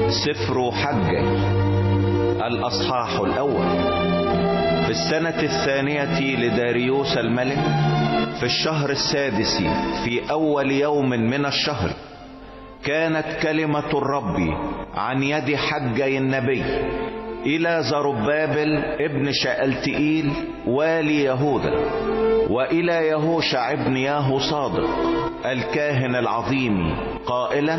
سفر حجي الأصحاح الأول. في السنة الثانية لداريوس الملك، في الشهر السادس، في أول يوم من الشهر، كانت كلمة الرب عن يد حجي النبي إلى زربابل ابن شألتئيل والي يهوذا، وإلى يهوشع ابن يهوصادق الكاهن العظيم، قائلا: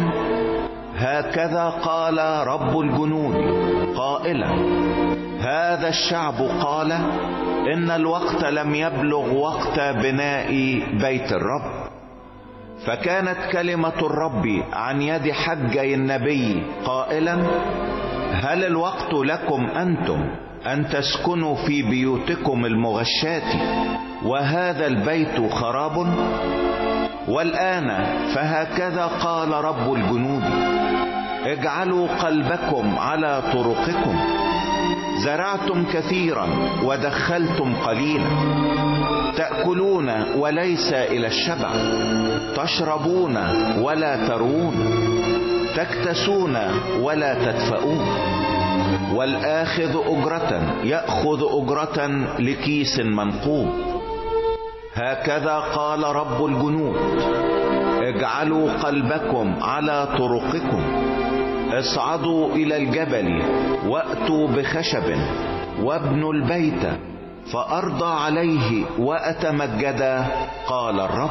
هكذا قال رب الجنود قائلا: هذا الشعب قال إن الوقت لم يبلغ وقت بناء بيت الرب. فكانت كلمة الرب عن يد حجي النبي قائلا: هل الوقت لكم أنتم أن تسكنوا في بيوتكم المغشاة وهذا البيت خراب؟ والآن فهكذا قال رب الجنود: اجعلوا قلبكم على طرقكم، زرعتم كثيرا ودخلتم قليلا، تأكلون وليس إلى الشبع، تشربون ولا تروون، تكتسون ولا تدفئون، والآخذ أجرة يأخذ أجرة لكيس منقوب. هكذا قال رب الجنود: اجعلوا قلبكم على طرقكم، اصعدوا إلى الجبل وأتوا بخشب وابنوا البيت فأرضى عليه وأتمجدا، قال الرب.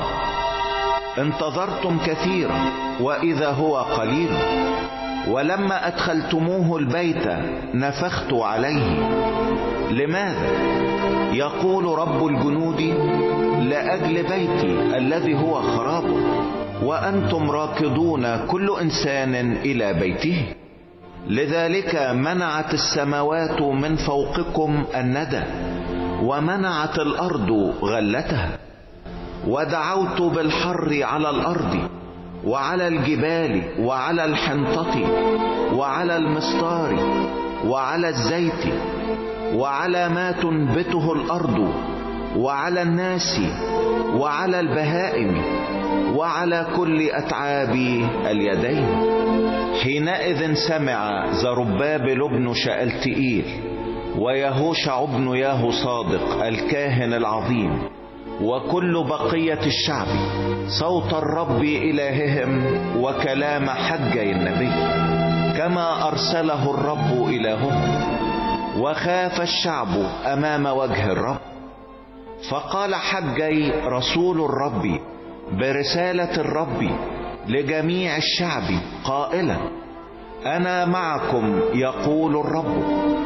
انتظرتم كثيرا وإذا هو قليل، ولما أدخلتموه البيت نفخت عليه. لماذا؟ يقول رب الجنود: لأجل بيتي الذي هو خراب، وأنتم راكضون كل إنسان إلى بيته. لذلك منعت السماوات من فوقكم الندى، ومنعت الأرض غلتها، ودعوت بالحر على الأرض وعلى الجبال وعلى الحنطة وعلى المستار وعلى الزيت وعلى ما تنبته الأرض وعلى الناس وعلى البهائم وعلى كل أتعاب اليدين. حينئذ سمع زربابل ابن شألتئيل ويهوشع ابن يهوصادق الكاهن العظيم وكل بقية الشعب صوت الرب إلههم وكلام حجي النبي كما أرسله الرب إلههم، وخاف الشعب أمام وجه الرب. فقال حجي رسول الرب برسالة الرب لجميع الشعب قائلا: أنا معكم يقول الرب.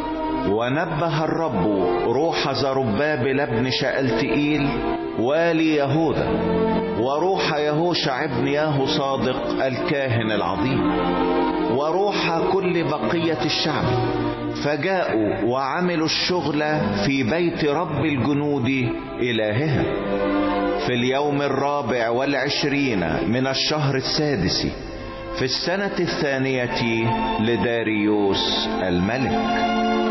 ونبه الرب روح زربابل ابن شألتئيل والي يهوذا وروح يهوشع ابن يهوصادق الكاهن العظيم وروح كل بقية الشعب، فجاءوا وعملوا الشغل في بيت رب الجنود إلههم في اليوم 24 من الشهر السادس في السنة الثانية لداريوس الملك.